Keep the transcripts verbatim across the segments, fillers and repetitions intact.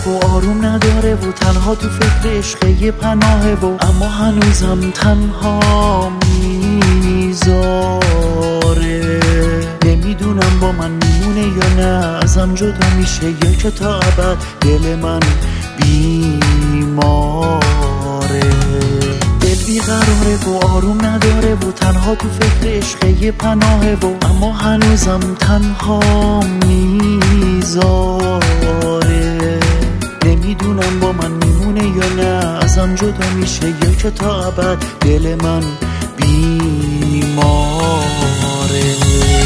و آروم نداره و تنها تو فکر عشق یه پناهه و اما هنوزم تنها میذاره. نمیدونم با من میمونه یا نه، ازم جدا میشه یا که تا ابد دل من بیماره. دل بیقراره و آروم نداره و تنها تو فکر عشق یه پناهه و اما هنوزم تنها میذاره. نمیدونم با من میمونه یا نه، ازم جدا میشه یا که تا ابد دل من بیماره.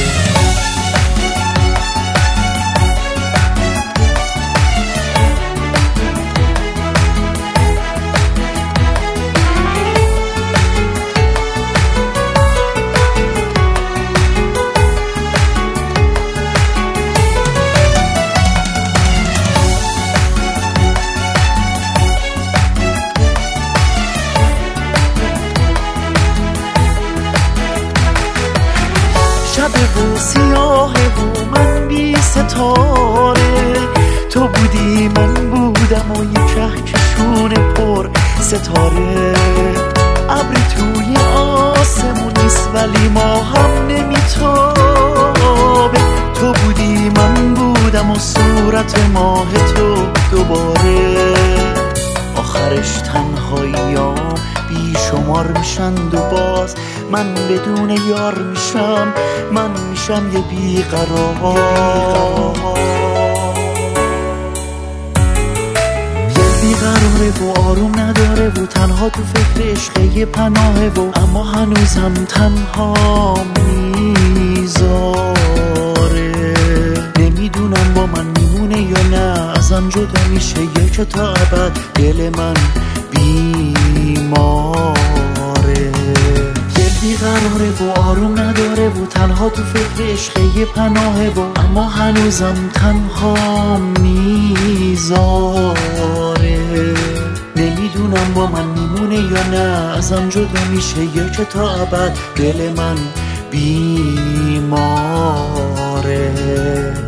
شب و سیاهه و من بی ستاره، تو بودی من بودم و یک کهکشون پر ستاره. ابری توی آسمون نیست ولی ما هم نمیتابه، تو بودی من بودم و صورت ماه تو دوباره. آخرش تنهاییام بی شمار میشن و باز من بدون یار میشم، من میشم یه بیقرار. دل بیقراره و آروم نداره و تنها تو فکر عشق یه پناهه و اما هنوزم تنها میذاره. نمیدونم با من میمونه یا نه، ازم جدا میشه یا که تا ابد دل من بیماره. بیقراره و آروم نداره و تنها تو فکر عشق یه پناهه و اما هنوزم تنها میذاره. نمیدونم با من میمونه یا نه، ازم جدا میشه یا که تا ابد دل من بیماره.